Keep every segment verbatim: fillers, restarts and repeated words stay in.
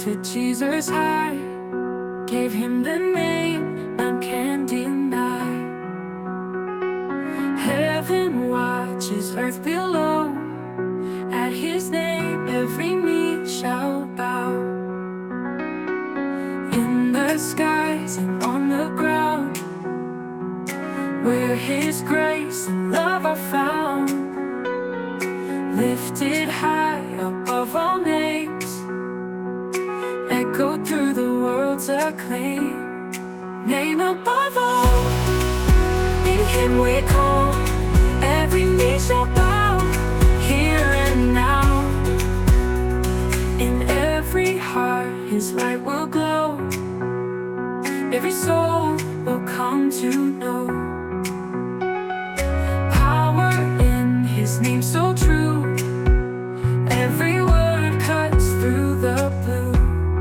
lifted Jesus high, gave him the name none can deny. Heaven watches, earth below, at his name every knee shall bow. In the skies and on the ground, where his grace and love are found, lifted high above all names, echoed through the world's acclaim. Name above all, in him we call, every knee shall bow, here and now. In every heart his light will glow, every soul will come to know. Power in his name so true, every word cuts through the blue.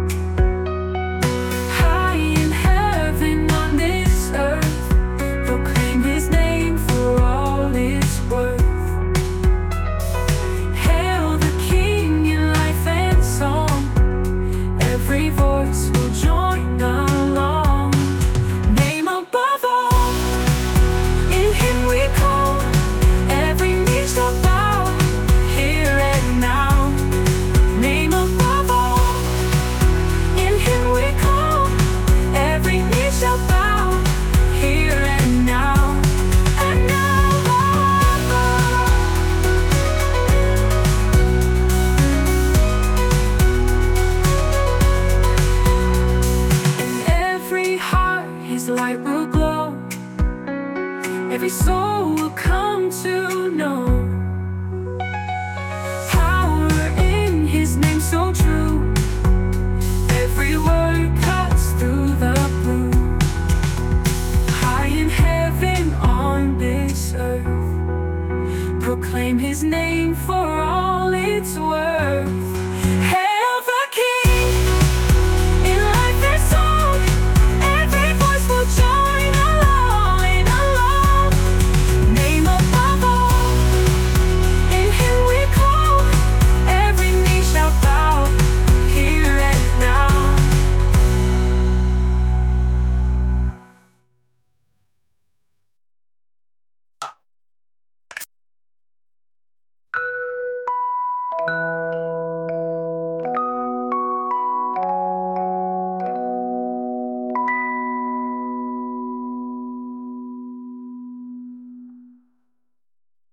High in heaven on this earth, proclaim his name for all it's worth. Hail the King in life and song, every voice will join along. Name above all, in him we call, every knee shall bow, here and now. Name above all, in him we call, every knee shall bow, here and now. And now, in every heart his light will glow, every soul will come to know.